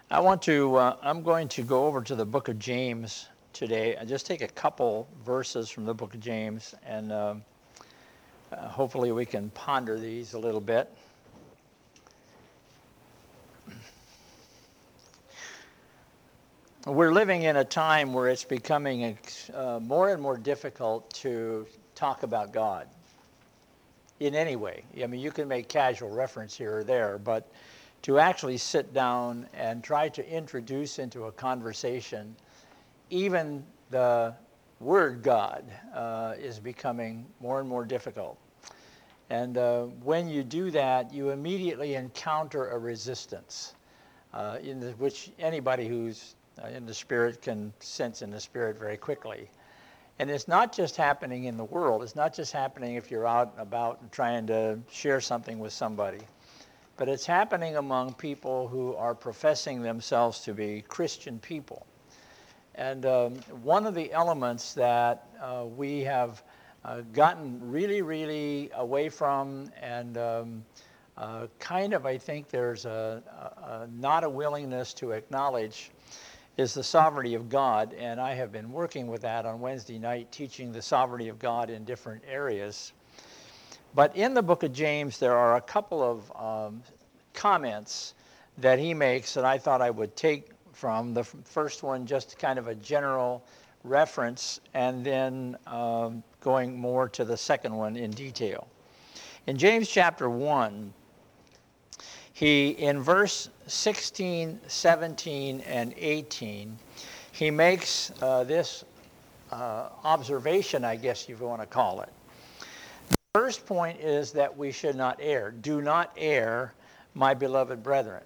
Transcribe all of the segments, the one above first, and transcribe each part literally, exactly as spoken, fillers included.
I want to, uh, I'm going to go over to the book of James today and just take a couple verses from the book of James, and um, uh, hopefully we can ponder these a little bit. We're living in a time where it's becoming uh, more and more difficult to talk about God in any way. I mean, you can make casual reference here or there, but to actually sit down and try to introduce into a conversation even the word God uh, is becoming more and more difficult. And uh, when you do that, you immediately encounter a resistance, uh, in the, which anybody who's uh, in the Spirit can sense in the Spirit very quickly. And it's not just happening in the world. It's not just happening if you're out and about and trying to share something with somebody. But it's happening among people who are professing themselves to be Christian people. And um, one of the elements that uh, we have uh, gotten really, really away from, and um, uh, kind of, I think there's a, a, a not a willingness to acknowledge, is the sovereignty of God. And I have been working with that on Wednesday night, teaching the sovereignty of God in different areas. But in the book of James, there are a couple of um, comments that he makes that I thought I would take from. The first one, just kind of a general reference, and then um, going more to the second one in detail. In James chapter one, he, in verse sixteen, seventeen, and eighteen, he makes uh, this uh, observation, I guess you want to call it. The first point is that we should not err. Do not err, my beloved brethren.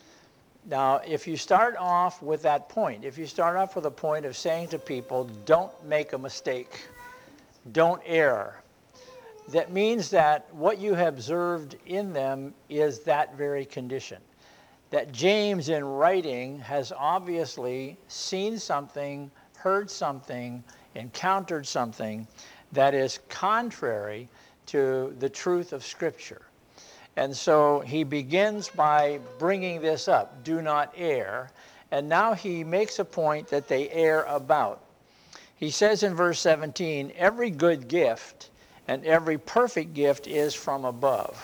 Now, if you start off with that point, if you start off with a point of saying to people, don't make a mistake, don't err, that means that what you have observed in them is that very condition. That James, in writing, has obviously seen something, heard something, encountered something that is contrary to the truth of Scripture. And so he begins by bringing this up, do not err. And now he makes a point that they err about. He says in verse seventeen, every good gift and every perfect gift is from above.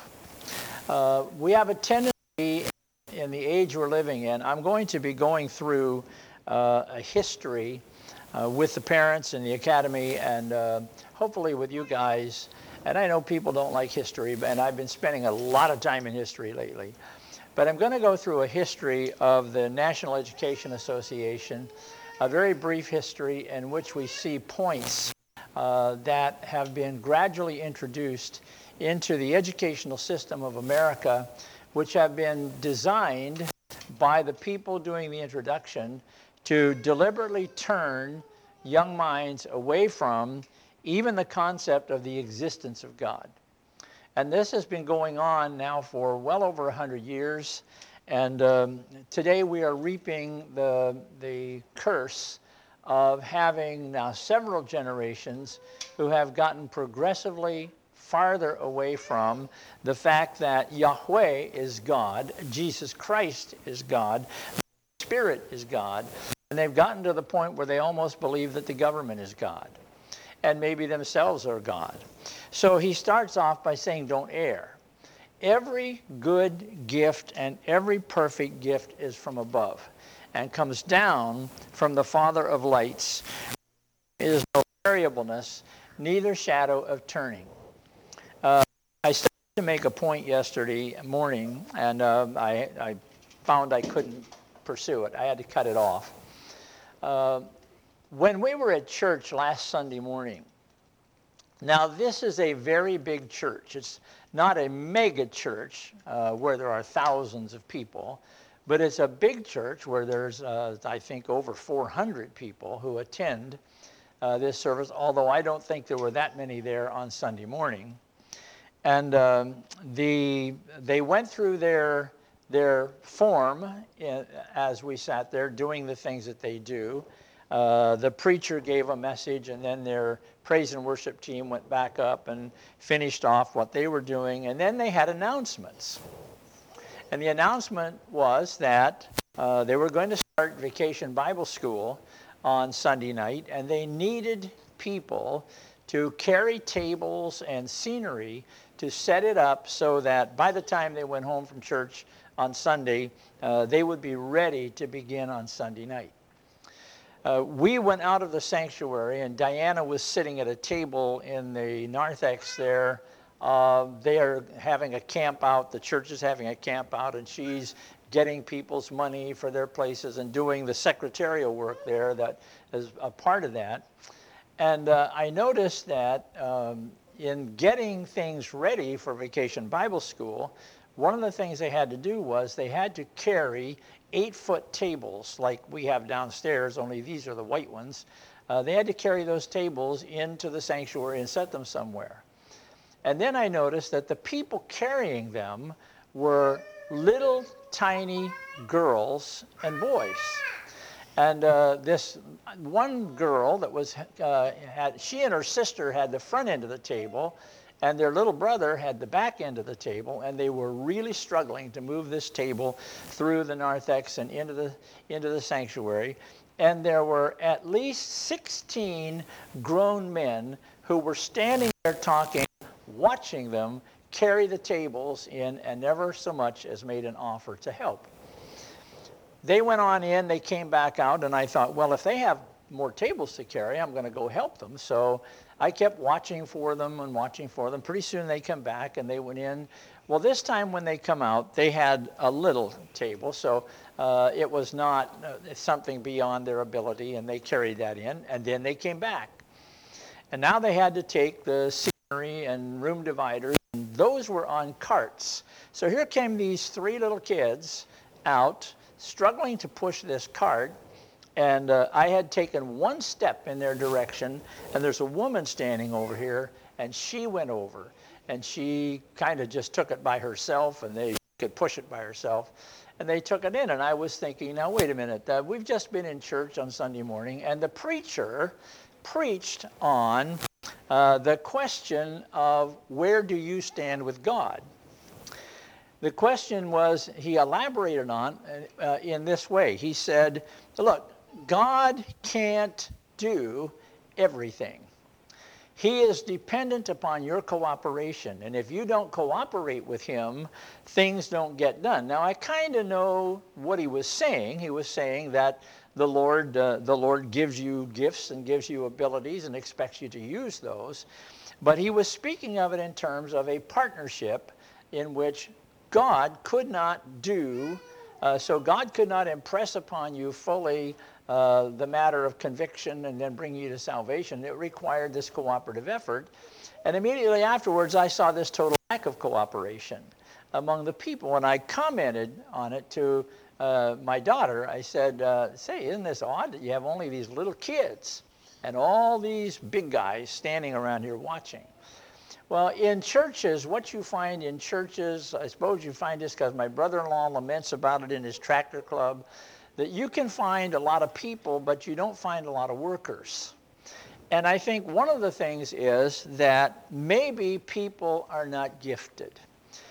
Uh, we have a tendency in the age we're living in. I'm going to be going through uh, a history uh, with the parents in the academy, and uh, hopefully with you guys. And I know people don't like history, and I've been spending a lot of time in history lately. But I'm going to go through a history of the National Education Association, a very brief history in which we see points uh, that have been gradually introduced into the educational system of America, which have been designed by the people doing the introduction to deliberately turn young minds away from even the concept of the existence of God. And this has been going on now for well over one hundred years. And um, today we are reaping the, the curse of having now several generations who have gotten progressively farther away from the fact that Yahweh is God, Jesus Christ is God, the Spirit is God, and they've gotten to the point where they almost believe that the government is God, and maybe themselves are God. So he starts off by saying, don't err. Every good gift and every perfect gift is from above and comes down from the Father of lights. There is no variableness, neither shadow of turning. Uh, I started to make a point yesterday morning, and uh, I, I found I couldn't pursue it. I had to cut it off. Uh, when we were at church last Sunday morning, now this is a very big church. It's not a mega church uh, where there are thousands of people, but it's a big church where there's, uh, I think, over four hundred people who attend uh, this service, although I don't think there were that many there on Sunday morning. And um, the, they went through their, their form in, as we sat there doing the things that they do. Uh, the preacher gave a message, and then their praise and worship team went back up and finished off what they were doing. And then they had announcements. And the announcement was that Uh, they were going to start Vacation Bible School on Sunday night, and they needed people to carry tables and scenery to set it up so that by the time they went home from church on Sunday, uh, they would be ready to begin on Sunday night. Uh, we went out of the sanctuary, and Diana was sitting at a table in the narthex there. Uh, they are having a camp out. The church is having a camp out, and she's getting people's money for their places and doing the secretarial work there that is a part of that. And uh, I noticed that um, in getting things ready for Vacation Bible School, one of the things they had to do was they had to carry eight-foot tables like we have downstairs, only these are the white ones. Uh, they had to carry those tables into the sanctuary and set them somewhere. And then I noticed that the people carrying them were little tiny girls and boys. And uh, this one girl that was, uh, had, she and her sister had the front end of the table, and their little brother had the back end of the table, and they were really struggling to move this table through the narthex and into the, into the sanctuary. And there were at least sixteen grown men who were standing there talking, watching them carry the tables in, and never so much as made an offer to help. They went on in, they came back out, and I thought, well, if they have more tables to carry, I'm going to go help them. So I kept watching for them and watching for them. Pretty soon they come back, and they went in. Well, this time when they come out, they had a little table, so uh, it was not uh, something beyond their ability, and they carried that in, and then they came back. And now they had to take the scenery and room dividers, and those were on carts. So here came these three little kids out, struggling to push this cart, and uh, I had taken one step in their direction, and there's a woman standing over here, and she went over, and she kind of just took it by herself, and they could push it by herself, and they took it in. And I was thinking, now wait a minute, uh, we've just been in church on Sunday morning, and the preacher preached on uh, the question of where do you stand with God? The question was, he elaborated on uh, in this way. He said, look, God can't do everything. He is dependent upon your cooperation. And if you don't cooperate with him, things don't get done. Now, I kind of know what he was saying. He was saying that the Lord, uh, the Lord gives you gifts and gives you abilities and expects you to use those. But he was speaking of it in terms of a partnership in which God could not do, uh, so God could not impress upon you fully uh, the matter of conviction and then bring you to salvation. It required this cooperative effort. And immediately afterwards, I saw this total lack of cooperation among the people. And I commented on it to uh, my daughter. I said, uh, say, isn't this odd that you have only these little kids and all these big guys standing around here watching? Well, in churches, what you find in churches, I suppose you find this because my brother-in-law laments about it in his tractor club, that you can find a lot of people, but you don't find a lot of workers. And I think one of the things is that maybe people are not gifted.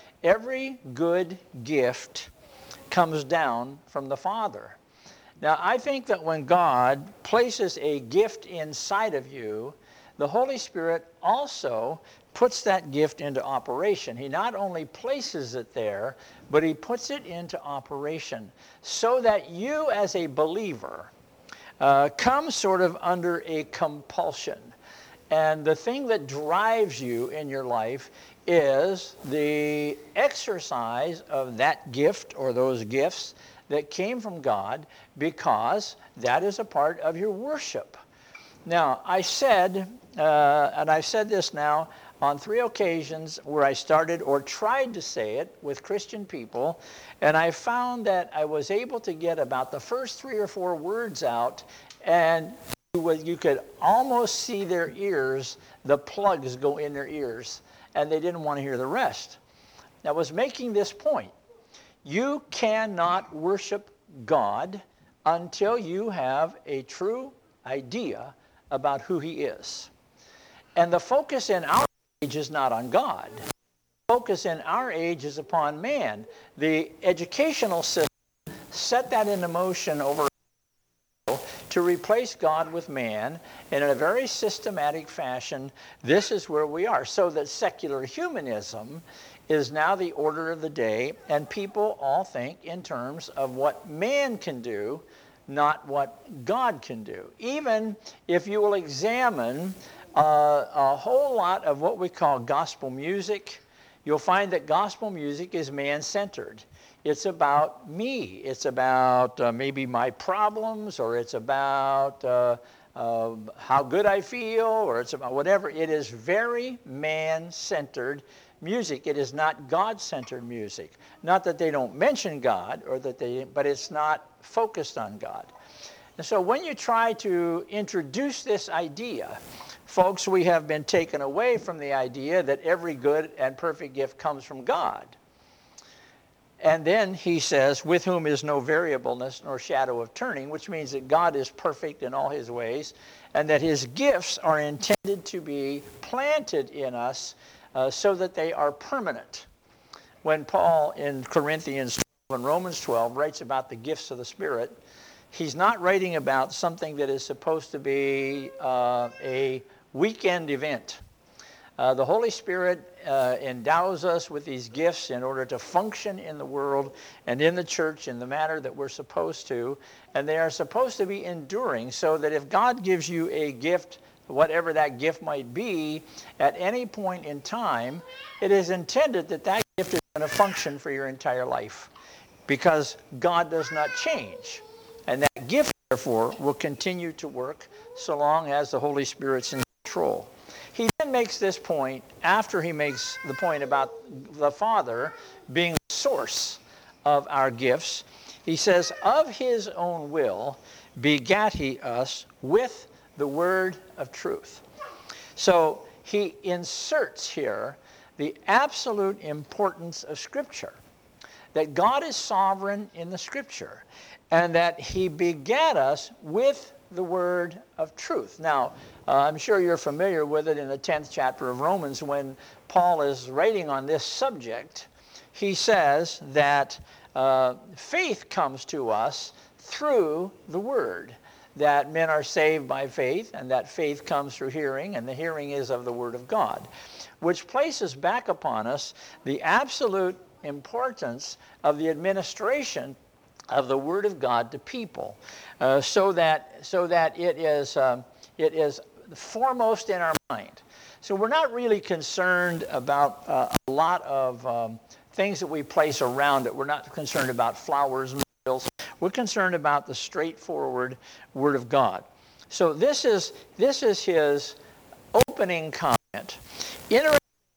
Every good gift comes down from the Father. Now, I think that when God places a gift inside of you, the Holy Spirit also puts that gift into operation. He not only places it there, but he puts it into operation so that you as a believer uh, come sort of under a compulsion. And the thing that drives you in your life is the exercise of that gift or those gifts that came from God, because that is a part of your worship. Now, I said, uh, and I've said this now on three occasions where I started or tried to say it with Christian people, and I found that I was able to get about the first three or four words out, and you could almost see their ears, the plugs go in their ears, and they didn't want to hear the rest. I was making this point. You cannot worship God until you have a true idea about who he is. And the focus in our age is not on God. The focus in our age is upon man. The educational system set that into motion over to replace God with man, and in a very systematic fashion, this is where we are. So that secular humanism is now the order of the day, and people all think in terms of what man can do, not what God can do. Even if you will examine uh, a whole lot of what we call gospel music, you'll find that gospel music is man-centered. It's about me. It's about uh, maybe my problems, or it's about uh, uh, how good I feel, or it's about whatever. It is very man-centered music. It is not God-centered music. Not that they don't mention God, or that they, but it's not focused on God. And so when you try to introduce this idea, folks, we have been taken away from the idea that every good and perfect gift comes from God. And then he says, with whom is no variableness nor shadow of turning, which means that God is perfect in all his ways, and that his gifts are intended to be planted in us uh, so that they are permanent. When Paul in Corinthians twelve and Romans twelve writes about the gifts of the Spirit, he's not writing about something that is supposed to be uh, a weekend event. Uh, the Holy Spirit uh, endows us with these gifts in order to function in the world and in the church in the manner that we're supposed to. And they are supposed to be enduring, so that if God gives you a gift, whatever that gift might be, at any point in time, it is intended that that gift is going to function for your entire life, because God does not change. And that gift, therefore, will continue to work so long as the Holy Spirit's in control. He then makes this point after he makes the point about the Father being the source of our gifts. He says, of his own will begat he us with the word of truth. So he inserts here the absolute importance of Scripture, that God is sovereign in the Scripture, and that he begat us with the word of truth. Now, uh, I'm sure you're familiar with it in the tenth chapter of Romans. When Paul is writing on this subject, he says that uh, faith comes to us through the word, that men are saved by faith, and that faith comes through hearing, and the hearing is of the word of God, which places back upon us the absolute importance of the administration of the Word of God to people, uh, so that so that it is um, it is foremost in our mind. So we're not really concerned about uh, a lot of um, things that we place around it. We're not concerned about flowers and materials. We're concerned about the straightforward Word of God. So this is this is his opening comment. Interesting,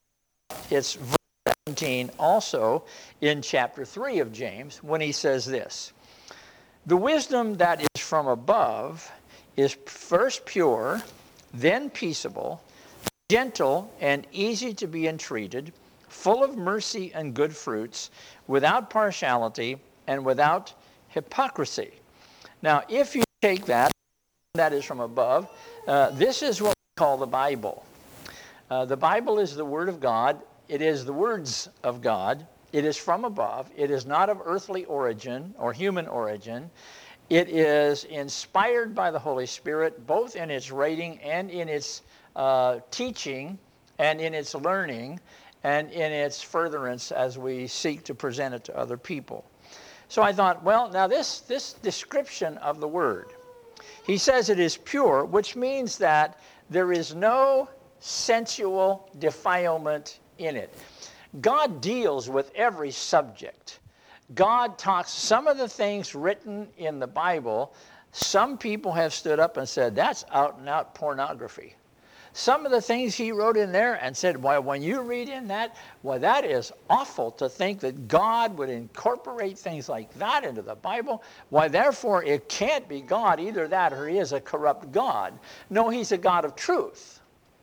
it's verse seventeen also in chapter three of James, when he says this: the wisdom that is from above is first pure, then peaceable, gentle and easy to be entreated, full of mercy and good fruits, without partiality and without hypocrisy. Now, if you take that, that is from above, uh, this is what we call the Bible. Uh, the Bible is the Word of God. It is the words of God. It is from above. It is not of earthly origin or human origin. It is inspired by the Holy Spirit, both in its writing and in its uh, teaching and in its learning and in its furtherance as we seek to present it to other people. So I thought, well, now this, this description of the Word, he says it is pure, which means that there is no sensual defilement in it. God deals with every subject. God talks, some of the things written in the Bible, some people have stood up and said, that's out and out pornography. Some of the things he wrote in there and said, well, when you read in that, well, that is awful to think that God would incorporate things like that into the Bible. Why, therefore, it can't be God, either that or he is a corrupt God. No, he's a God of truth.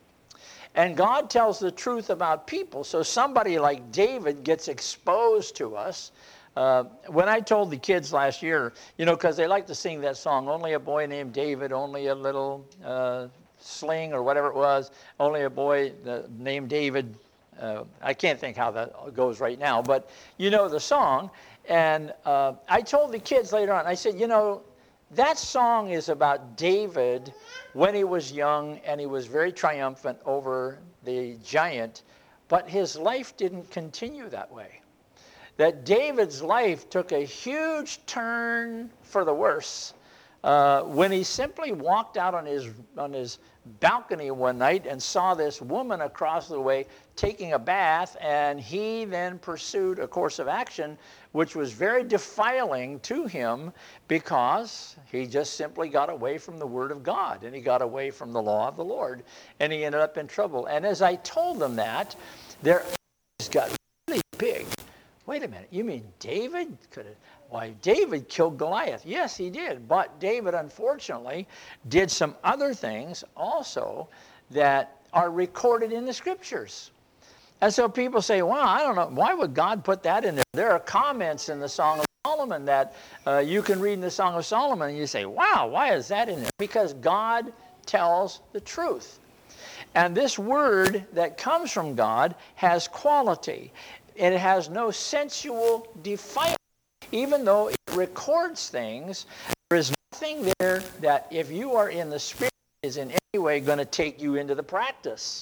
And God tells the truth about people. So somebody like David gets exposed to us. Uh, when I told the kids last year, you know, because they like to sing that song, only a boy named David, only a little uh, sling or whatever it was, only a boy uh, named David. Uh, I can't think how that goes right now, but you know the song. And uh, I told the kids later on, I said, you know, that song is about David when he was young and he was very triumphant over the giant, but his life didn't continue that way. That David's life took a huge turn for the worse uh, when he simply walked out on his, on his balcony one night and saw this woman across the way taking a bath, and he then pursued a course of action which was very defiling to him because he just simply got away from the Word of God, and he got away from the law of the Lord, and he ended up in trouble. And as I told them that, their eyes got really big. Wait a minute, you mean David could have, why, David killed Goliath. Yes, he did, but David, unfortunately, did some other things also that are recorded in the Scriptures. And so people say, well, I don't know, why would God put that in there? There are comments in the Song of Solomon that uh, you can read in the Song of Solomon, and you say, wow, why is that in there? Because God tells the truth. And this word that comes from God has quality. It has no sensual defilement. Even though it records things, there is nothing there that if you are in the Spirit is in any way going to take you into the practice.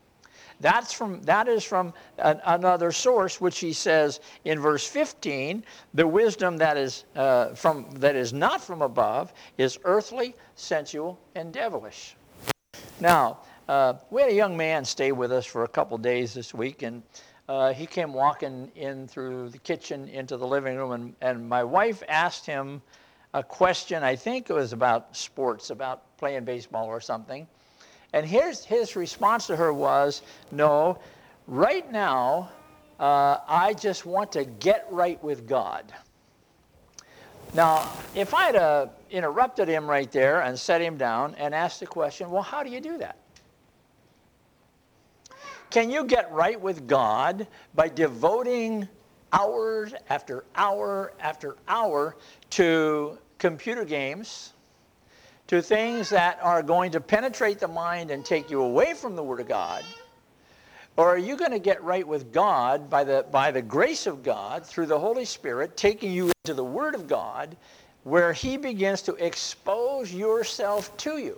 That's from, that is from an, another source, which he says in verse fifteen, the wisdom that is, uh, from, that is not from above is earthly, sensual, and devilish. Now, uh, we had a young man stay with us for a couple days this week, and Uh, he came walking in through the kitchen into the living room, and, and my wife asked him a question. I think it was about sports, about playing baseball or something. And here's his response to her was, no, right now, uh, I just want to get right with God. Now, if I had uh, interrupted him right there and set him down and asked the question, well, how do you do that? Can you get right with God by devoting hours after hour after hour to computer games, to things that are going to penetrate the mind and take you away from the Word of God? Or are you going to get right with God by the, by the grace of God through the Holy Spirit taking you into the Word of God, where He begins to expose yourself to you?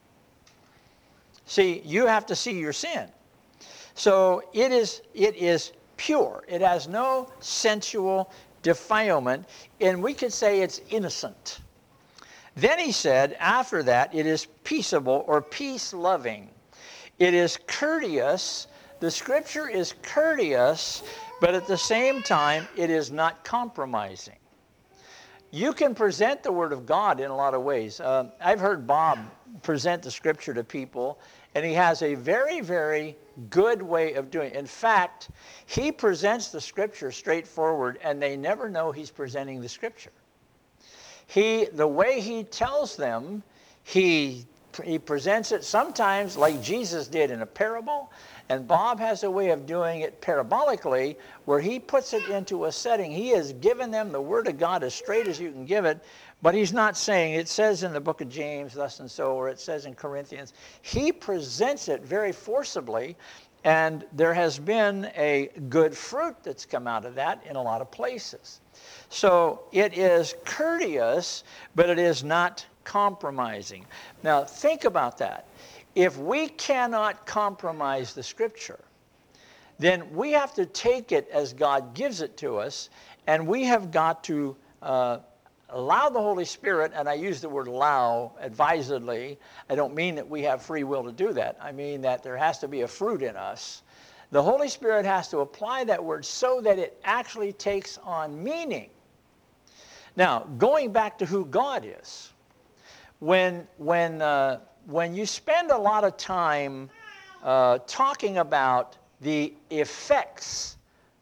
See, you have to see your sin. So it is, it is pure. It has no sensual defilement, and we could say it's innocent. Then he said, after that, it is peaceable or peace-loving. It is courteous. The Scripture is courteous, but at the same time, it is not compromising. You can present the Word of God in a lot of ways. Uh, I've heard Bob present the Scripture to people, and he has a very, very good way of doing it. In fact, he presents the Scripture straightforward, and they never know he's presenting the Scripture. He, the way he tells them, he, he presents it sometimes like Jesus did in a parable, and Bob has a way of doing it parabolically, where he puts it into a setting. He has given them the Word of God as straight as you can give it, but he's not saying, it says in the book of James, thus and so, or it says in Corinthians. He presents it very forcibly, and there has been a good fruit that's come out of that in a lot of places. So it is courteous, but it is not compromising. Now, think about that. If we cannot compromise the Scripture, then we have to take it as God gives it to us, and we have got to uh, allow the Holy Spirit, and I use the word allow advisedly. I don't mean that we have free will to do that. I mean that there has to be a fruit in us. The Holy Spirit has to apply that word so that it actually takes on meaning. Now, going back to who God is, when, when, uh, when you spend a lot of time uh, talking about the effects,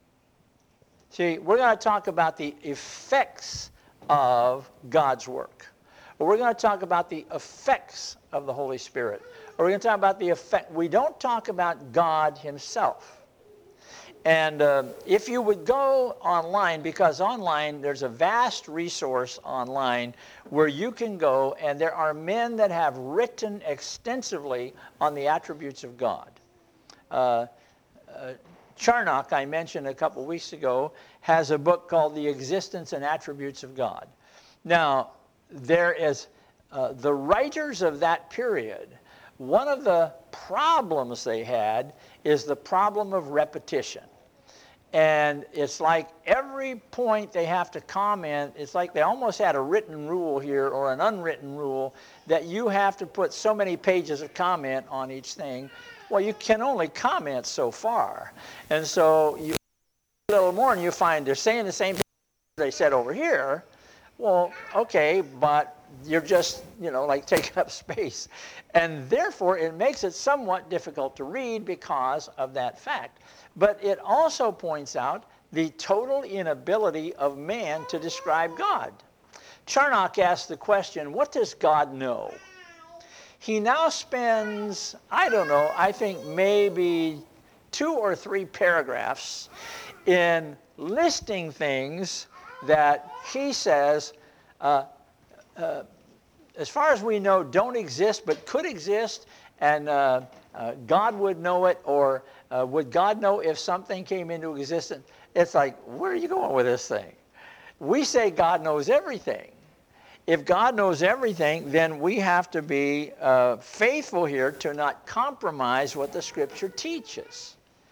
see, we're going to talk about the effects of God's work. Or we're going to talk about the effects of the Holy Spirit. Or we're going to talk about the effect. We don't talk about God Himself. And uh, if you would go online, because online there's a vast resource online where you can go, and there are men that have written extensively on the attributes of God. Uh, uh, Charnock, I mentioned a couple weeks ago, has a book called The Existence and Attributes of God. Now, there is, uh, the writers of that period, one of the problems they had is the problem of repetition. And it's like every point they have to comment, it's like they almost had a written rule here or an unwritten rule that you have to put so many pages of comment on each thing. Well, you can only comment so far. And so you a little more and you find they're saying the same thing they said over here. Well, okay, but you're just, you know, like taking up space. And therefore, it makes it somewhat difficult to read because of that fact. But it also points out the total inability of man to describe God. Charnock asked the question, what does God know? He now spends, I don't know, I think maybe two or three paragraphs in listing things that he says, uh, uh, as far as we know, don't exist but could exist, and uh, uh, God would know it, or uh, would God know if something came into existence? It's like, where are you going with this thing? We say God knows everything. If God knows everything, then we have to be uh, faithful here to not compromise what the Scripture teaches.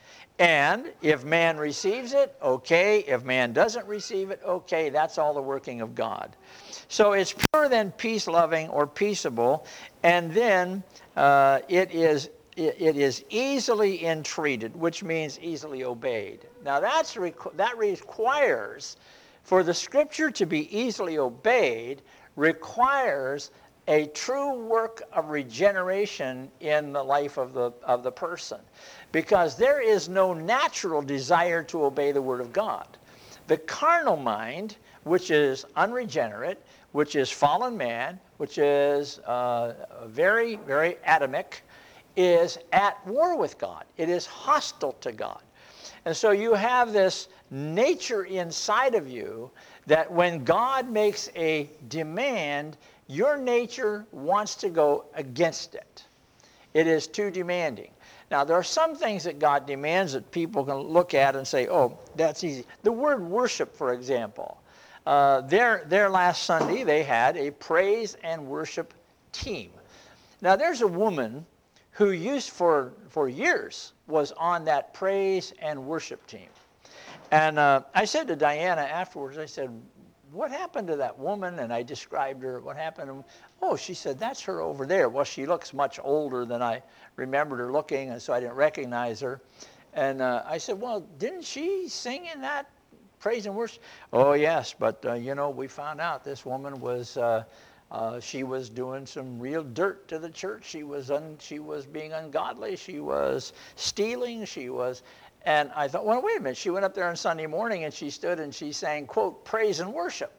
And if man receives it, okay. If man doesn't receive it, okay. That's all the working of God. So it's purer than peace-loving or peaceable, and then uh, it is it, it is easily entreated, which means easily obeyed. Now that's requ that requires, for the Scripture to be easily obeyed, requires a true work of regeneration in the life of the of the person, because there is no natural desire to obey the Word of God. The carnal mind, which is unregenerate, which is fallen man, which is uh, very, very atomic, is at war with God. It is hostile to God. And so you have this nature inside of you that when God makes a demand, your nature wants to go against it. It is too demanding. Now, there are some things that God demands that people can look at and say, oh, that's easy. The word worship, for example. Uh, there, there last Sunday, they had a praise and worship team. Now, there's a woman who used for, for years was on that praise and worship team. And uh, I said to Diana afterwards, I said, what happened to that woman? And I described her, what happened. Oh, she said, that's her over there. Well, she looks much older than I remembered her looking, and so I didn't recognize her. And uh, I said, well, didn't she sing in that praise and worship? Oh, yes, but, uh, you know, we found out this woman was, uh, uh, she was doing some real dirt to the church. She was, un she was being ungodly. She was stealing. She was... And I thought, well, wait a minute. She went up there on Sunday morning and she stood and she sang, quote, praise and worship.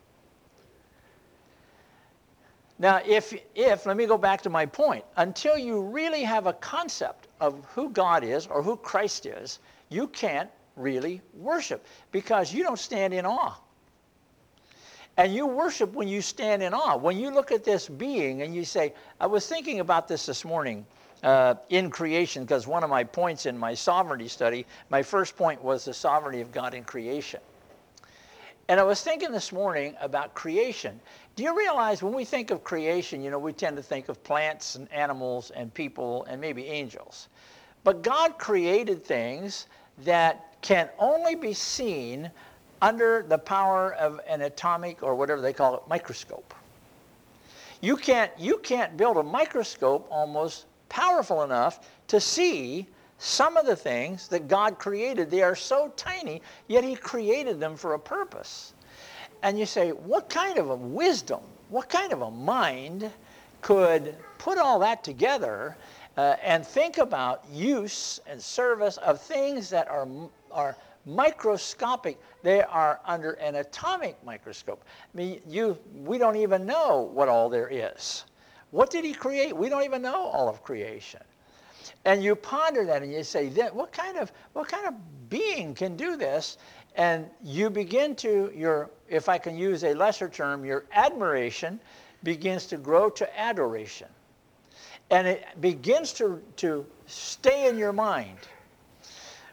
Now, if, if, let me go back to my point. Until you really have a concept of who God is or who Christ is, you can't really worship because you don't stand in awe. And you worship when you stand in awe. When you look at this being and you say, I was thinking about this this morning. Uh, in creation, because one of my points in my sovereignty study, my first point was the sovereignty of God in creation. And I was thinking this morning about creation. Do you realize when we think of creation, you know, we tend to think of plants and animals and people and maybe angels. But God created things that can only be seen under the power of an atomic, or whatever they call it, microscope. You can't, you can't build a microscope almost powerful enough to see some of the things that God created. They are so tiny, yet He created them for a purpose. And you say, what kind of a wisdom, what kind of a mind could put all that together uh, and think about use and service of things that are, are microscopic? They are under an atomic microscope. I mean, you, we don't even know what all there is. What did He create? We don't even know all of creation. And you ponder that and you say, what kind of, what kind of being can do this? And you begin to, your, if I can use a lesser term, your admiration begins to grow to adoration. And it begins to, to stay in your mind.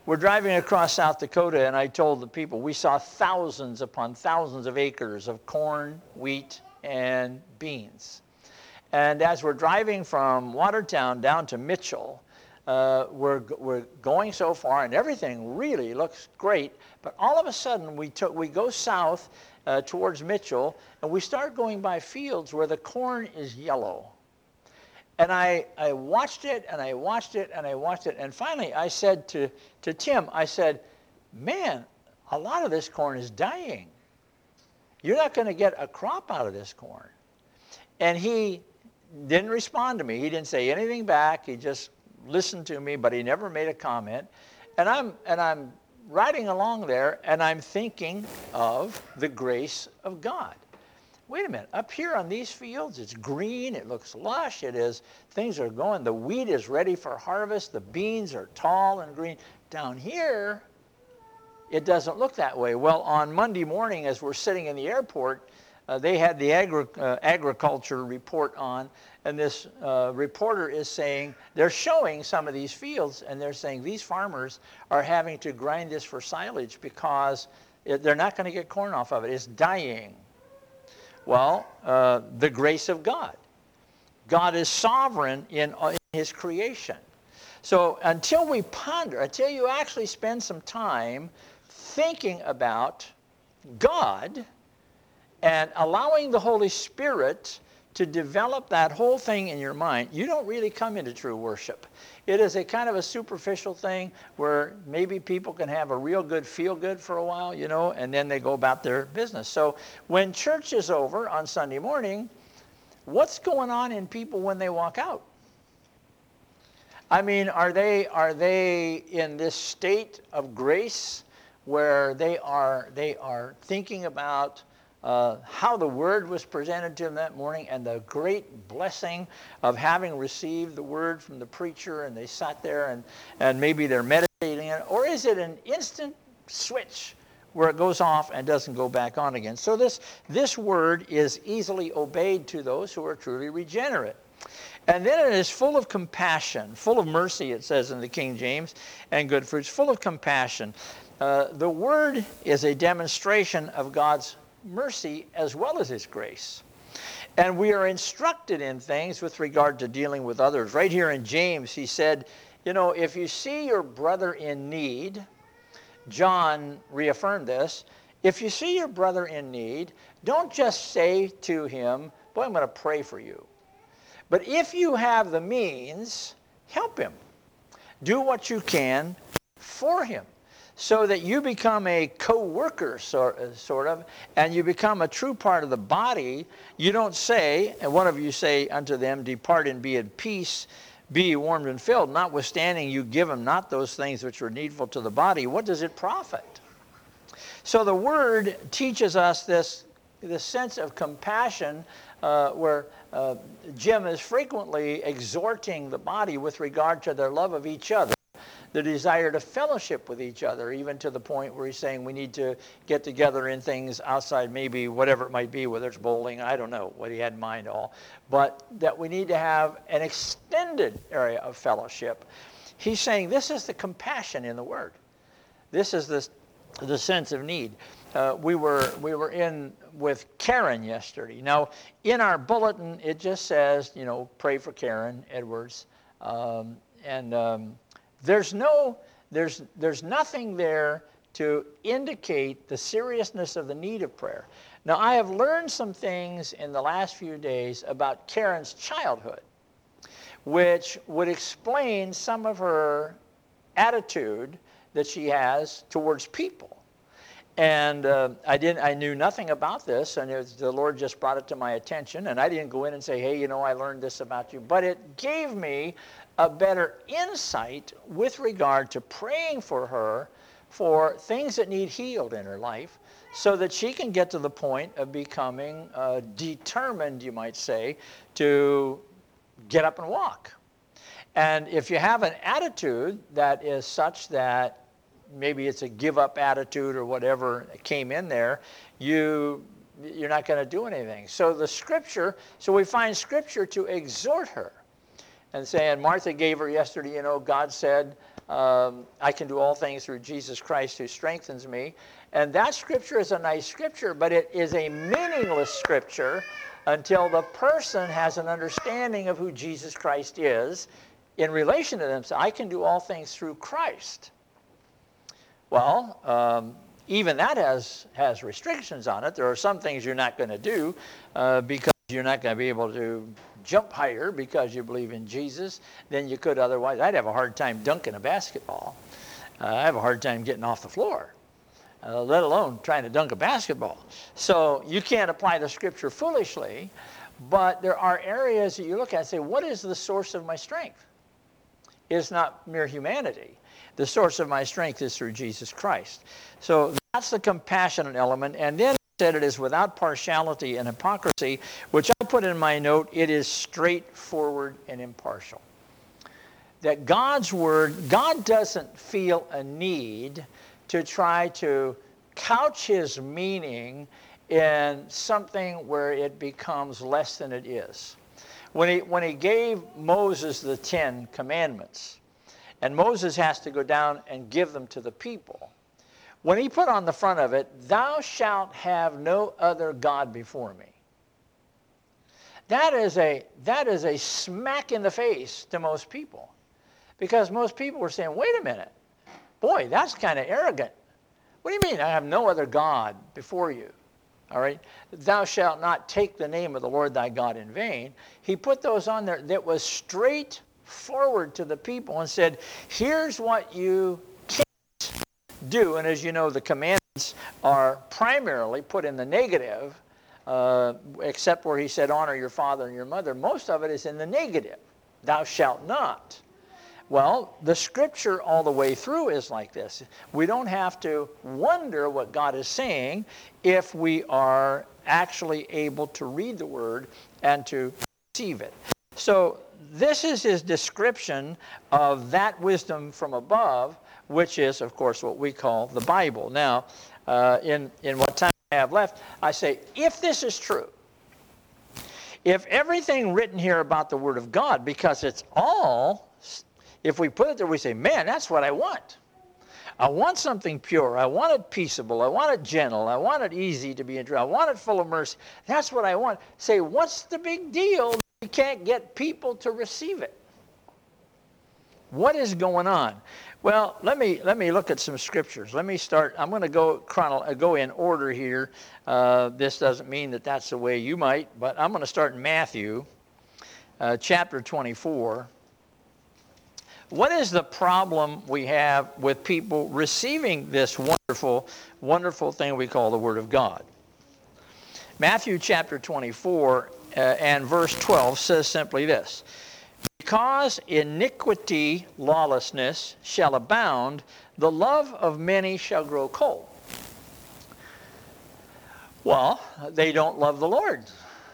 we're driving across South Dakota, and I told the people we saw thousands upon thousands of acres of corn, wheat, and beans. And as we're driving from Watertown down to Mitchell, uh, we're, we're going so far, and everything really looks great. But all of a sudden, we, took, we go south uh, towards Mitchell, and we start going by fields where the corn is yellow. And I, I watched it, and I watched it, and I watched it. And finally, I said to, to Tim, I said, man, a lot of this corn is dying. You're not going to get a crop out of this corn. And he didn't respond to me. He didn't say anything back. He just listened to me, but he never made a comment. And I'm, and I'm riding along there, and I'm thinking of the grace of God. Wait a minute, up here on these fields, it's green, it looks lush, it is, things are going, the wheat is ready for harvest, the beans are tall and green. Down here, it doesn't look that way. Well, on Monday morning, as we're sitting in the airport, uh, they had the agri uh, agriculture report on, and this uh, reporter is saying, they're showing some of these fields, and they're saying these farmers are having to grind this for silage because it, they're not going to get corn off of it. It's dying. Well, uh, the grace of God. God is sovereign in, in his creation. So until we ponder, until you actually spend some time thinking about God and allowing the Holy Spirit to develop that whole thing in your mind, you don't really come into true worship. It is a kind of a superficial thing where maybe people can have a real good feel good for a while, you know, and then they go about their business. So when church is over on Sunday morning, what's going on in people when they walk out? I mean, are they are they in this state of grace where they are they are thinking about Uh, how the word was presented to them that morning and the great blessing of having received the word from the preacher, and they sat there and, and maybe they're meditating it? Or is it an instant switch where it goes off and doesn't go back on again? So this, this word is easily obeyed to those who are truly regenerate. And then it is full of compassion, full of mercy, it says in the King James, and good fruits, full of compassion. Uh, the word is a demonstration of God's mercy as well as his grace. And we are instructed in things with regard to dealing with others. Right here in James, he said, you know, if you see your brother in need, John reaffirmed this, if you see your brother in need, don't just say to him, boy, I'm going to pray for you. But if you have the means, help him. Do what you can for him, so that you become a co-worker, sort, sort of, and you become a true part of the body. You don't say, and one of you say unto them, depart and be at peace, be ye warmed and filled, notwithstanding you give them not those things which are needful to the body. What does it profit? So the word teaches us this, this sense of compassion uh, where uh, Jim is frequently exhorting the body with regard to their love of each other, the desire to fellowship with each other, even to the point where he's saying we need to get together in things outside, maybe whatever it might be, whether it's bowling, I don't know what he had in mind all, but that we need to have an extended area of fellowship. He's saying this is the compassion in the word. This is the, the sense of need. Uh, we were we were in with Karen yesterday. Now, in our bulletin, it just says, you know, pray for Karen Edwards, um, and um, There's no, there's, there's nothing there to indicate the seriousness of the need of prayer. Now, I have learned some things in the last few days about Karen's childhood, which would explain some of her attitude that she has towards people. And uh, I didn't, I knew nothing about this, and it was, the Lord just brought it to my attention, and I didn't go in and say, hey, you know, I learned this about you. But it gave me a better insight with regard to praying for her for things that need healed in her life, so that she can get to the point of becoming uh, determined, you might say, to get up and walk. And if you have an attitude that is such that maybe it's a give-up attitude or whatever came in there, you, you're not going to do anything. So the scripture, so we find scripture to exhort her and say, and Martha gave her yesterday, you know, God said, Um, I can do all things through Jesus Christ who strengthens me. And that scripture is a nice scripture, but it is a meaningless scripture until the person has an understanding of who Jesus Christ is in relation to them. So I can do all things through Christ. Well, um, even that has, has restrictions on it. There are some things you're not going to do uh, because you're not going to be able to jump higher because you believe in Jesus than you could otherwise. I'd have a hard time dunking a basketball. Uh, I have a hard time getting off the floor, uh, let alone trying to dunk a basketball. So you can't apply the scripture foolishly, but there are areas that you look at and say, what is the source of my strength? It's not mere humanity. The source of my strength is through Jesus Christ. So that's the compassionate element. And then said it is without partiality and hypocrisy, which I put in my note, it is straightforward and impartial. That God's word, God doesn't feel a need to try to couch his meaning in something where it becomes less than it is. When he, when he gave Moses the Ten Commandments, and Moses has to go down and give them to the people, when he put on the front of it, thou shalt have no other God before me. That is a, that is a smack in the face to most people. Because most people were saying, wait a minute, boy, that's kind of arrogant. What do you mean, I have no other God before you? All right, thou shalt not take the name of the Lord thy God in vain. He put those on there that was straight forward to the people and said, here's what you do. And as you know, the commandments are primarily put in the negative, uh, except where he said, honor your father and your mother. Most of it is in the negative. Thou shalt not. Well, the scripture all the way through is like this. We don't have to wonder what God is saying if we are actually able to read the word and to receive it. So this is his description of that wisdom from above, which is, of course, what we call the Bible. Now, uh, in, in what time I have left, I say, if this is true, if everything written here about the Word of God, because it's all, if we put it there, we say, man, that's what I want. I want something pure. I want it peaceable. I want it gentle. I want it easy to be enjoyed. I want it full of mercy. That's what I want. Say, what's the big deal? We can't get people to receive it. What is going on? Well, let me let me look at some scriptures. Let me start. I'm going to go chronol- go in order here. Uh, this doesn't mean that that's the way you might, but I'm going to start in Matthew, uh, chapter twenty-four. What is the problem we have with people receiving this wonderful, wonderful thing we call the Word of God? Matthew chapter twenty-four uh, and verse twelve says simply this. Because iniquity, lawlessness, shall abound, the love of many shall grow cold. Well, they don't love the Lord.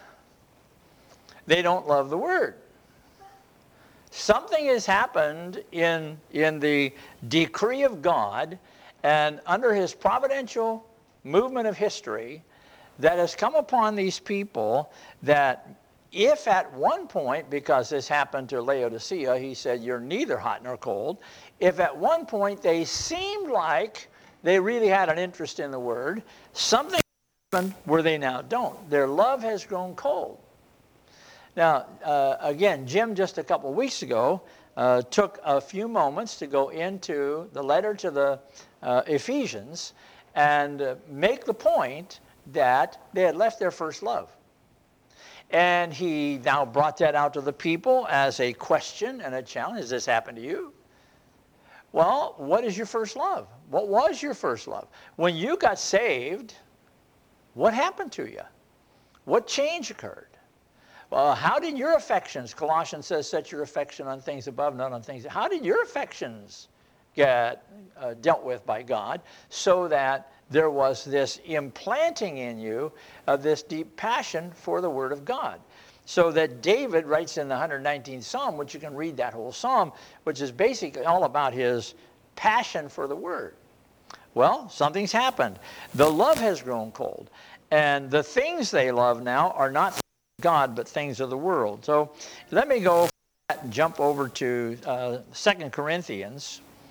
They don't love the Word. Something has happened in, in the decree of God and under his providential movement of history that has come upon these people that if at one point, because this happened to Laodicea, he said, you're neither hot nor cold. If at one point they seemed like they really had an interest in the Word, something happened where they now don't. Their love has grown cold. Now, uh, again, Jim just a couple weeks ago uh, took a few moments to go into the letter to the uh, Ephesians and uh, make the point that they had left their first love. And he now brought that out to the people as a question and a challenge. Has this happened to you? Well, what is your first love? What was your first love? When you got saved, what happened to you? What change occurred? Well, how did your affections, Colossians says, set your affection on things above, not on things. How did your affections get uh, dealt with by God so that there was this implanting in you of this deep passion for the Word of God? So that David writes in the one hundred nineteenth Psalm, which you can read that whole Psalm, which is basically all about his passion for the Word. Well, something's happened. The love has grown cold. And the things they love now are not God, but things of the world. So let me go and jump over to uh, Second Corinthians.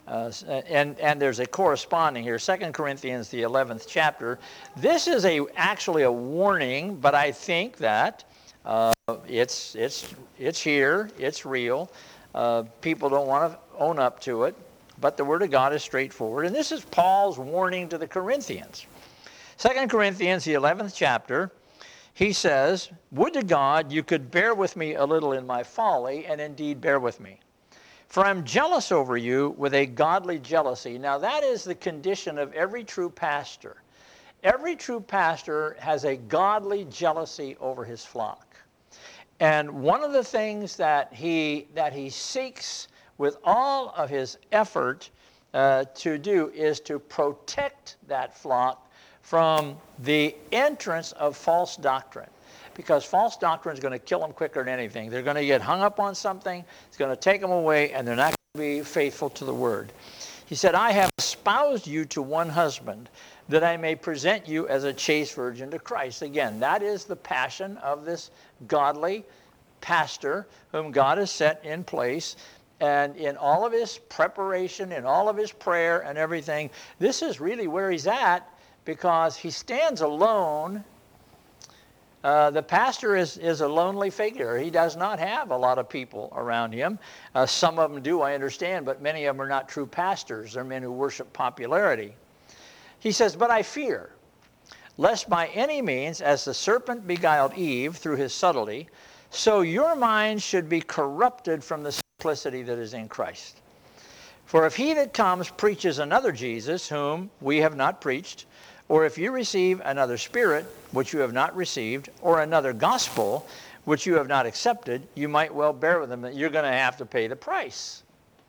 Uh, and, and there's a corresponding here, Second Corinthians, the eleventh chapter. This is a, actually a warning, but I think that uh, it's, it's, it's here, it's real. Uh, people don't want to own up to it, but the Word of God is straightforward. And this is Paul's warning to the Corinthians. Second Corinthians, the eleventh chapter, he says, "Would to God you could bear with me a little in my folly, and indeed bear with me. For I'm jealous over you with a godly jealousy." Now that is the condition of every true pastor. Every true pastor has a godly jealousy over his flock. And one of the things that he, that he seeks with all of his effort uh, to do is to protect that flock from the entrance of false doctrine. Because false doctrine is going to kill them quicker than anything. They're going to get hung up on something, it's going to take them away, and they're not going to be faithful to the Word. He said, "I have espoused you to one husband, that I may present you as a chaste virgin to Christ." Again, that is the passion of this godly pastor whom God has set in place. And in all of his preparation, in all of his prayer and everything, this is really where he's at, because he stands alone. Uh, the pastor is, is a lonely figure. He does not have a lot of people around him. Uh, some of them do, I understand, but many of them are not true pastors. They're men who worship popularity. He says, "But I fear, lest by any means, as the serpent beguiled Eve through his subtlety, so your mind should be corrupted from the simplicity that is in Christ. For if he that comes preaches another Jesus, whom we have not preached, or if you receive another spirit, which you have not received, or another gospel, which you have not accepted, you might well bear with them that you're going to have to pay the price."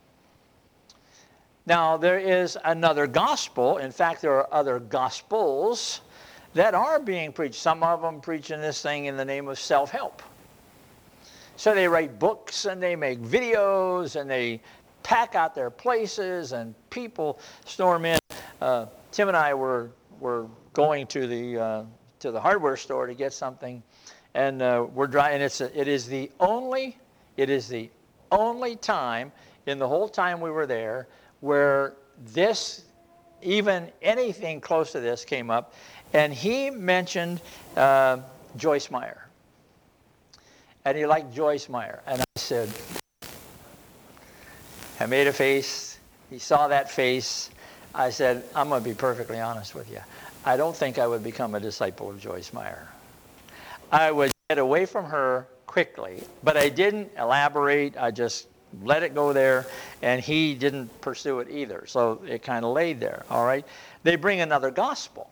Now, there is another gospel. In fact, there are other gospels that are being preached. Some of them preaching this thing in the name of self-help. So they write books, and they make videos, and they pack out their places, and people storm in. Uh, Tim and I were were going to the uh, to the hardware store to get something, and uh, we're driving. And it's a, it is the only it is the only time in the whole time we were there where this, even anything close to this, came up, and he mentioned uh, Joyce Meyer, and he liked Joyce Meyer, and I said, I made a face. He saw that face. I said, "I'm going to be perfectly honest with you. I don't think I would become a disciple of Joyce Meyer. I would get away from her quickly." But I didn't elaborate. I just let it go there, and he didn't pursue it either. So it kind of laid there, all right? They bring another gospel.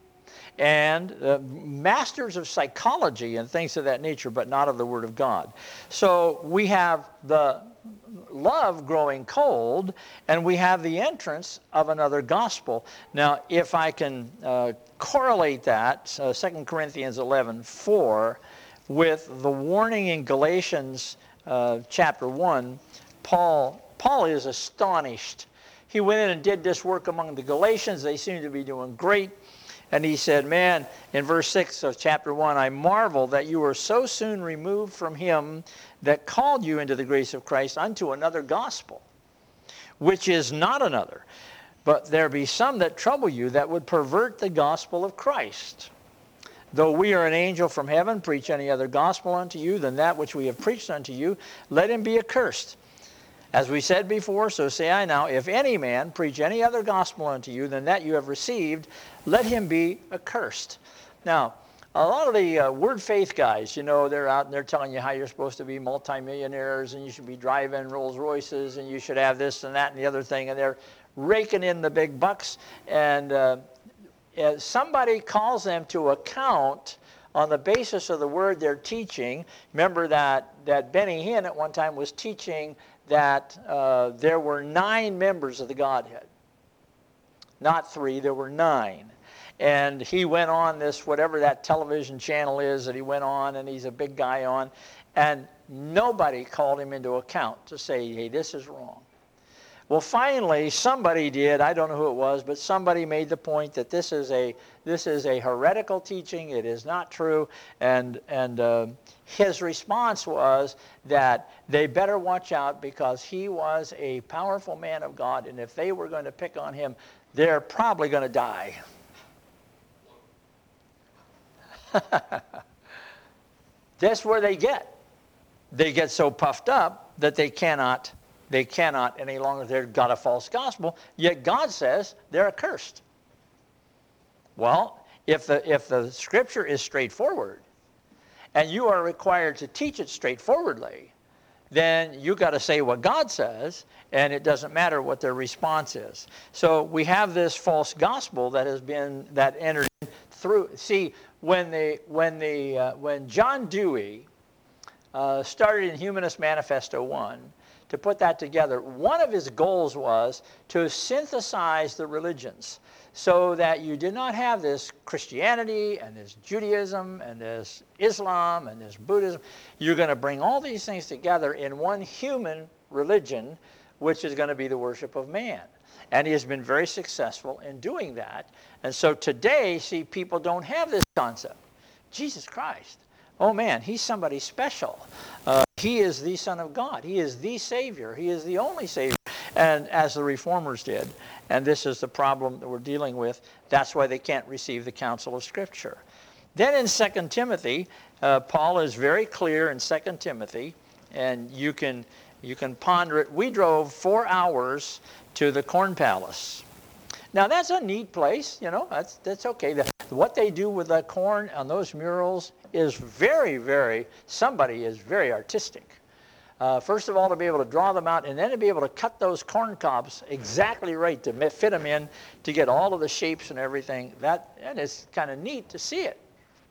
And uh, masters of psychology and things of that nature, but not of the Word of God. So we have the love growing cold, and we have the entrance of another gospel. Now, if I can uh, correlate that, uh, Second Corinthians eleven four, with the warning in Galatians uh, chapter one, Paul, Paul is astonished. He went in and did this work among the Galatians. They seem to be doing great. And he said, man, in verse six of chapter one, "I marvel that you were so soon removed from him that called you into the grace of Christ unto another gospel, which is not another. But there be some that trouble you that would pervert the gospel of Christ. Though we are an angel from heaven, preach any other gospel unto you than that which we have preached unto you, let him be accursed. As we said before, so say I now, if any man preach any other gospel unto you than that you have received, let him be accursed." Now, a lot of the uh, word faith guys, you know, they're out and they're telling you how you're supposed to be multimillionaires, and you should be driving Rolls Royces, and you should have this and that and the other thing, and they're raking in the big bucks. And uh, as somebody calls them to account on the basis of the word they're teaching. Remember that, that Benny Hinn at one time was teaching that uh, there were nine members of the Godhead. Not three, there were nine. And he went on this, whatever that television channel is that he went on, and he's a big guy on, and nobody called him into account to say, hey, this is wrong. Well, finally, somebody did. I don't know who it was, but somebody made the point that this is a this is a heretical teaching. It is not true. And and uh, his response was that they better watch out because he was a powerful man of God, and if they were going to pick on him, they're probably going to die. That's where they get. They get so puffed up that they cannot. They cannot any longer. They've got a false gospel. Yet God says they're accursed. Well, if the if the scripture is straightforward, and you are required to teach it straightforwardly, then you got to say what God says, and it doesn't matter what their response is. So we have this false gospel that has been that entered through. See, when the when the uh, when John Dewey uh, started in Humanist Manifesto one. To put that together, one of his goals was to synthesize the religions so that you did not have this Christianity and this Judaism and this Islam and this Buddhism. You're going to bring all these things together in one human religion, which is going to be the worship of man. And he has been very successful in doing that. And so today, see, people don't have this concept. Jesus Christ. Oh man, he's somebody special. Uh, he is the Son of God. He is the Savior. He is the only Savior. And as the Reformers did. And this is the problem that we're dealing with. That's why they can't receive the counsel of Scripture. Then in Second Timothy, uh, Paul is very clear in Second Timothy. And you can, you can ponder it. We drove four hours to the Corn Palace. Now that's a neat place, you know, that's, that's okay. The, what they do with that corn on those murals is very, very, somebody is very artistic. Uh, first of all, to be able to draw them out, and then to be able to cut those corn cobs exactly right to fit them in, to get all of the shapes and everything. That, that is kind of neat to see it.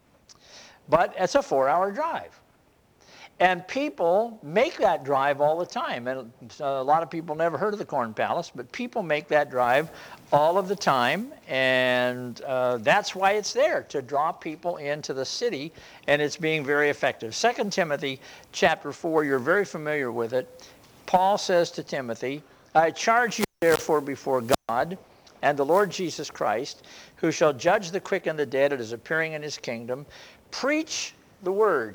But it's a four-hour drive. And people make that drive all the time. And a lot of people never heard of the Corn Palace, but people make that drive all of the time. And uh, that's why it's there, to draw people into the city. And it's being very effective. Second Timothy chapter four, you're very familiar with it. Paul says to Timothy, I charge you therefore before God and the Lord Jesus Christ, who shall judge the quick and the dead at his appearing in his kingdom, preach the word.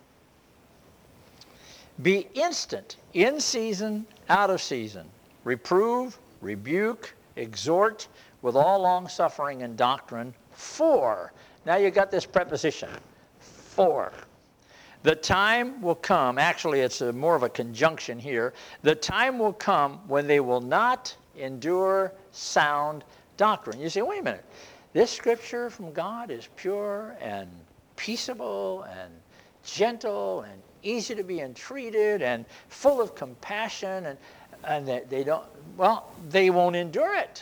Be instant, in season, out of season. Reprove, rebuke, exhort with all long-suffering and doctrine. For, now you got this preposition, for. The time will come, actually it's a, more of a conjunction here. The time will come when they will not endure sound doctrine. You say, wait a minute, this scripture from God is pure and peaceable and gentle and easy to be entreated and full of compassion, and, and they, they don't, well, they won't endure it.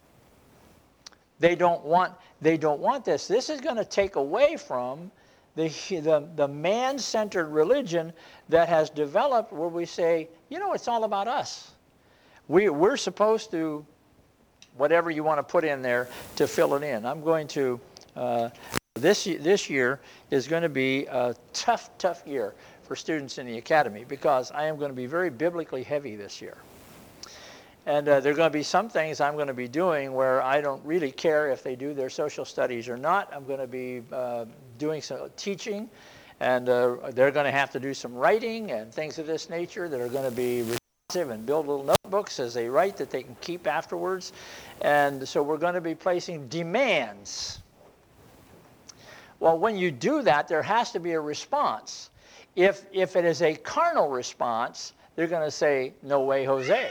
They don't want, they don't want this. This is going to take away from the, the, the man-centered religion that has developed where we say, you know, it's all about us. We, we're supposed to, whatever you want to put in there, to fill it in. I'm going to, uh, this, this year is going to be a tough, tough year for students in the academy because I am going to be very biblically heavy this year. And uh, there are going to be some things I'm going to be doing where I don't really care if they do their social studies or not. I'm going to be uh, doing some teaching, and uh, they're going to have to do some writing and things of this nature that are going to be responsive and build little notebooks as they write that they can keep afterwards. And so we're going to be placing demands. Well, when you do that, there has to be a response. If, if it is a carnal response, they're going to say, no way, Jose.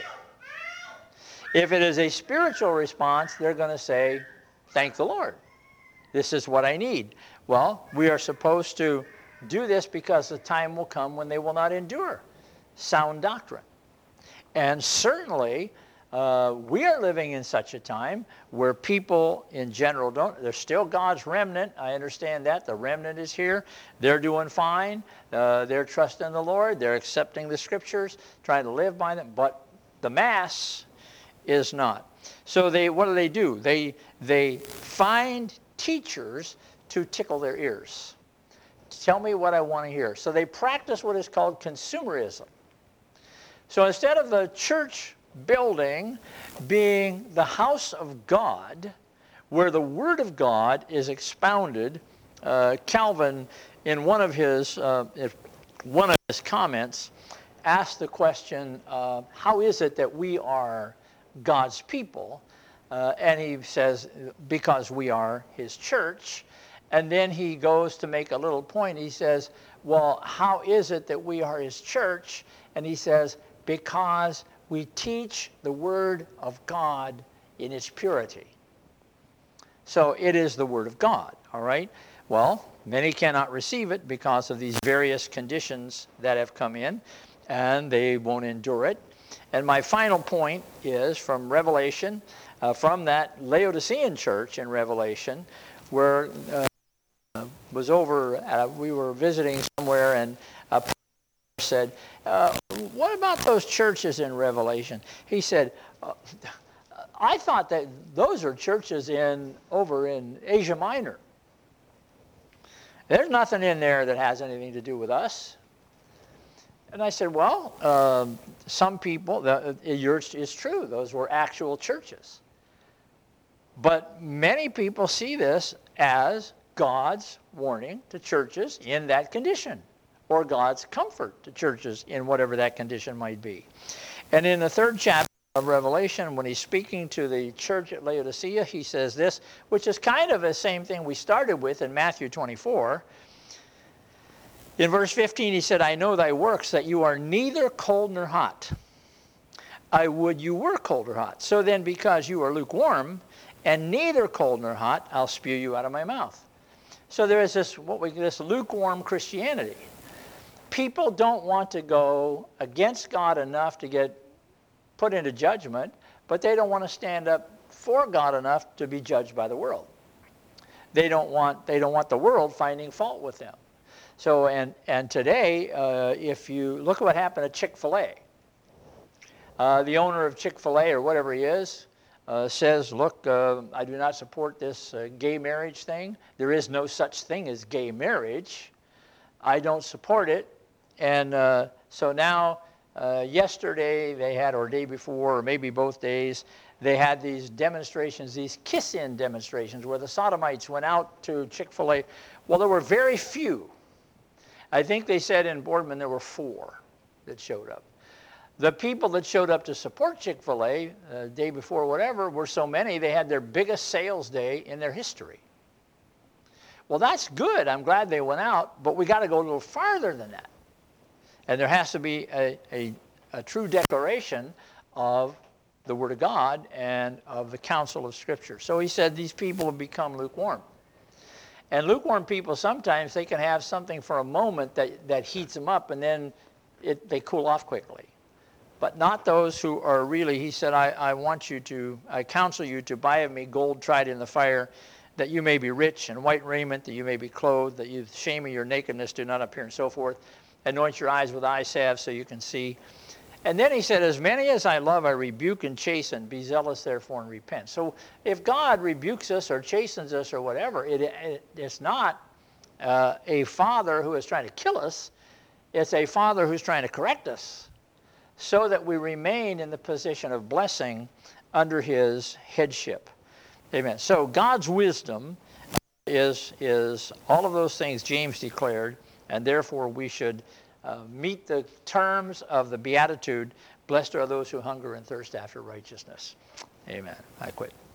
If it is a spiritual response, they're going to say, thank the Lord. This is what I need. Well, we are supposed to do this because the time will come when they will not endure sound doctrine. And certainly, uh, we are living in such a time where people in general don't, there's still God's remnant. I understand that. The remnant is here. They're doing fine. Uh, they're trusting the Lord. They're accepting the scriptures, trying to live by them. But the mass is not. So they, what do they do? They, they find teachers to tickle their ears. Tell me what I want to hear. So they practice what is called consumerism. So instead of the church building being the house of God, where the Word of God is expounded. Uh, Calvin, in one of his uh, one of his comments, asked the question, uh, how is it that we are God's people? Uh, and he says, because we are his church. And then he goes to make a little point. He says, well, how is it that we are his church? And he says, because we teach the Word of God in its purity. So it is the Word of God, all right? Well, many cannot receive it because of these various conditions that have come in, and they won't endure it. And my final point is from Revelation, uh, from that Laodicean church in Revelation, where uh, was over, uh, we were visiting somewhere, and a pastor said, uh, what about those churches in Revelation? He said, uh, I thought that those are churches in over in Asia Minor. There's nothing in there that has anything to do with us. And I said, well, um, some people, the, yours is true. Those were actual churches. But many people see this as God's warning to churches in that condition, or God's comfort to churches in whatever that condition might be. And in the third chapter of Revelation, when he's speaking to the church at Laodicea, he says this, which is kind of the same thing we started with in Matthew twenty-four. In verse fifteen, he said, I know thy works, that you are neither cold nor hot. I would you were cold or hot. So then, because you are lukewarm, and neither cold nor hot, I'll spew you out of my mouth. So there is this, what we this lukewarm Christianity. People don't want to go against God enough to get put into judgment, but they don't want to stand up for God enough to be judged by the world. They don't want they don't want the world finding fault with them. So and and today, uh, if you look at what happened at Chick-fil-A, uh, the owner of Chick-fil-A or whatever he is uh, says, "Look, uh, I do not support this uh, gay marriage thing. There is no such thing as gay marriage. I don't support it." And uh, so now. Uh, yesterday they had, or day before, or maybe both days, they had these demonstrations, these kiss-in demonstrations, where the sodomites went out to Chick-fil-A. Well, there were very few. I think they said in Boardman there were four that showed up. The people that showed up to support Chick-fil-A, uh, day before, whatever, were so many, they had their biggest sales day in their history. Well, that's good. I'm glad they went out, but we got to go a little farther than that. And there has to be a, a, a true declaration of the Word of God and of the counsel of Scripture. So he said these people have become lukewarm. And lukewarm people, sometimes they can have something for a moment that, that heats them up, and then it, they cool off quickly. But not those who are really, he said, I, I want you to, I counsel you to buy of me gold tried in the fire, that you may be rich, and white raiment, that you may be clothed, that you, the shame of your nakedness do not appear, and so forth. Anoint your eyes with eye salve so you can see. And then he said, as many as I love, I rebuke and chasten. Be zealous, therefore, and repent. So if God rebukes us or chastens us or whatever, it, it, it's not uh, a father who is trying to kill us. It's a father who's trying to correct us so that we remain in the position of blessing under his headship. Amen. So God's wisdom is, is all of those things James declared, and therefore we should uh, meet the terms of the Beatitude, blessed are those who hunger and thirst after righteousness. Amen. I quit.